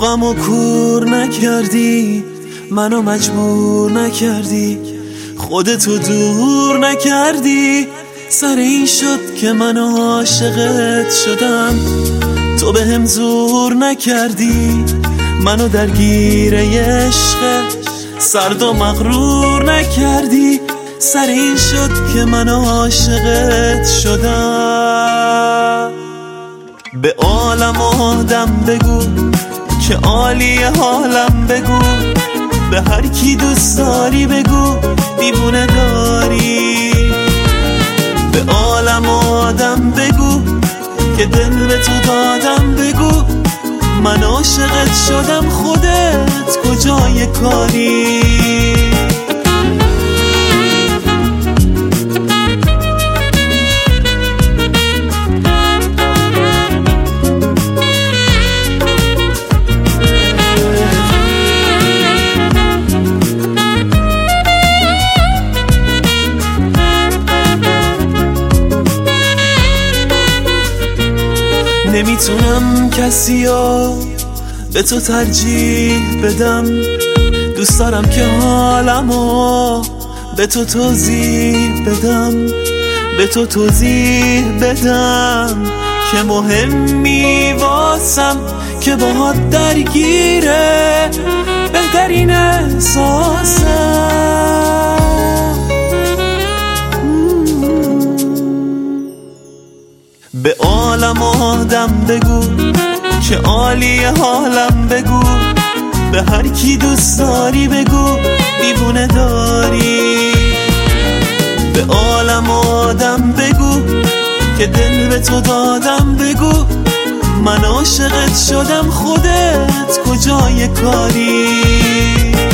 غمو کور نکردی، منو مجبور نکردی، خودتو دور نکردی. سر این شد که منو عاشقت شدم، تو بهم زور نکردی، منو درگیر عشق سرد و مغرور نکردی. سر این شد که منو عاشقت شدم. به عالم آدم بگو که عالی حالم بگو، به هر کی دوست داری بگو دیوونه داری. به عالم آدم بگو که دل به تو دادم بگو، من عاشقت شدم خودت کجای کاری. نمیتونم کسیو به تو ترجیح بدم، دوست دارم که حالمو به تو توضیح بدم، به تو توضیح بدم که مهمی واسم که باهات درگیره بهترین احساسم. به عالم آدم بگو که عالی حالم بگو، به هر کی دوست داری بگو دیوونه داری. به عالم آدم بگو که دل به تو دادم بگو، من عاشقت شدم خودت کجای کاری.